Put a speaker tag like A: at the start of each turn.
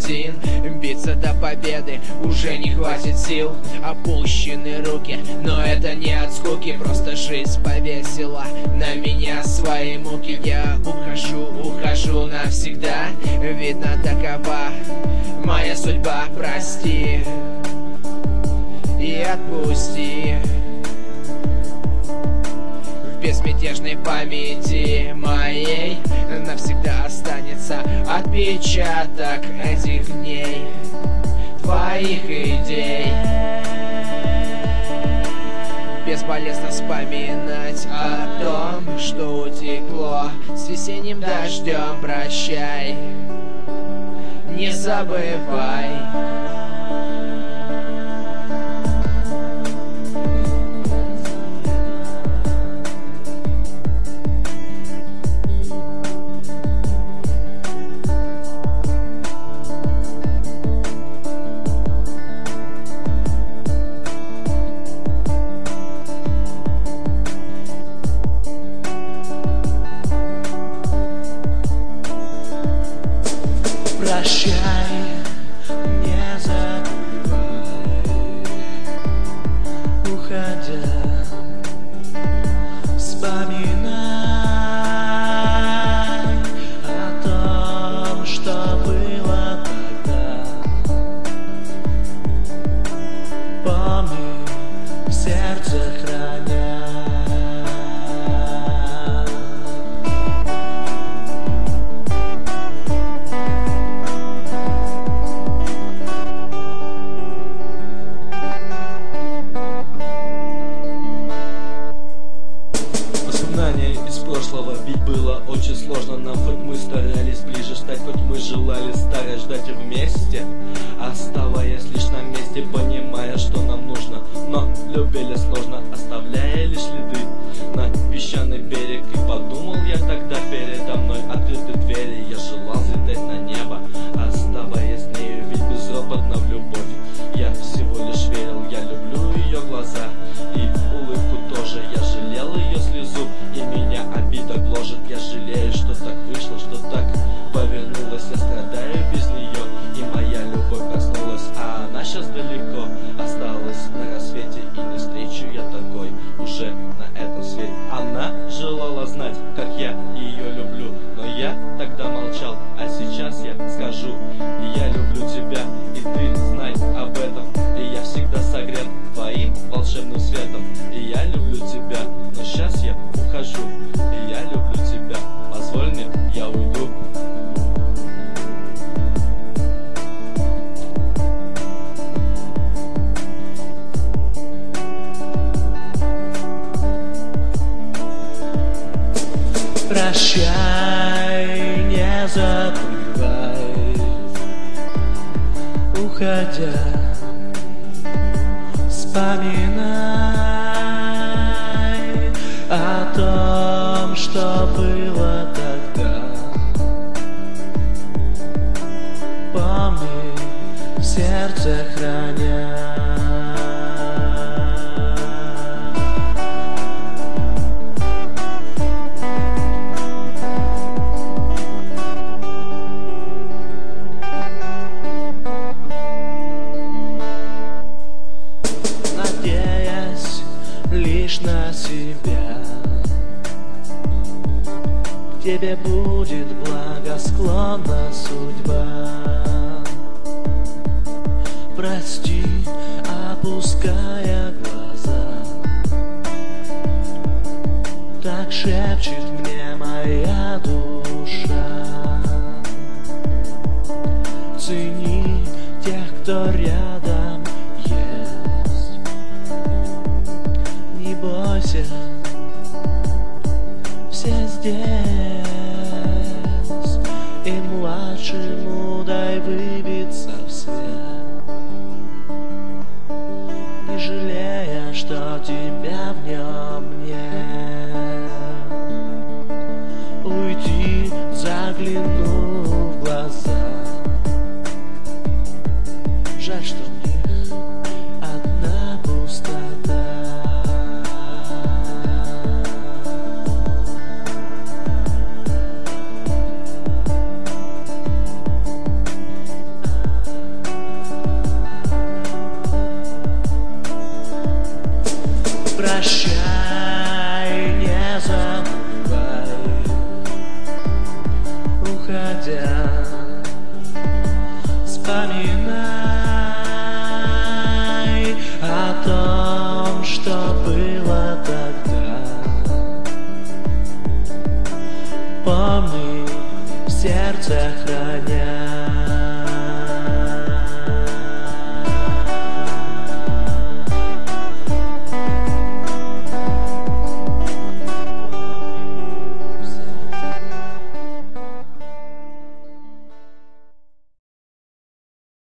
A: один. Биться до победы уже не хватит сил. Опущены руки, но это не от скуки. Просто жизнь повесила на меня свои муки. Я ухожу навсегда. Видно, такова моя судьба. Прости и отпусти. В безмятежной памяти моей навсегда останется отпечаток этих дней, твоих идей. Бесполезно вспоминать о том, что утекло с весенним дождем. Прощай, не забывай.
B: Прощай, не забывай, уходя, вспоминай о том, что было тогда. Помни, в сердце храня. Из прошлого, ведь было очень сложно нам, хоть мы старались ближе ждать, хоть мы желали старое ждать вместе, оставаясь лишь на месте, понимая, что нам нужно, но любили сложно, оставляя лишь следы на песчаный берег. И подумал я тогда, передо мной открыты двери, я желал взлететь на небо, оставаясь с нею, ведь безропотно в любовь я всего лишь верил. Я люблю ее глаза и улыбку тоже, я жалел ее слезу, и меня обида гложет. Я жалею, что так вышло, что так повернулось. Я страдаю без нее, и моя любовь проснулась, а она сейчас далеко осталась на рассвете, и не встречу я такой уже на этом свете. Она желала знать, как я ее люблю, но я тогда молчал, а сейчас я скажу: я люблю тебя, и ты знай об этом. И я всегда согрет твоим волшебным светом. И я люблю тебя, но сейчас я ухожу. И я люблю тебя, позволь мне, я уйду. Прощай, не забывай, уходя, вспоминай о том, что было тогда. Помни, в сердце храня. Лишь на себя, к тебе будет благосклонна судьба. Прости, опуская глаза, так шепчет мне моя душа. Цени тех, кто рядом есть. Не бойся, все здесь, и младшему дай выбиться в свет, не жалея, что тебя в нем нет. Уйди, заглянув в глаза. Жаль, что в них одна пустота.
A: прощай, не забывай, уходя, вспоминай о том,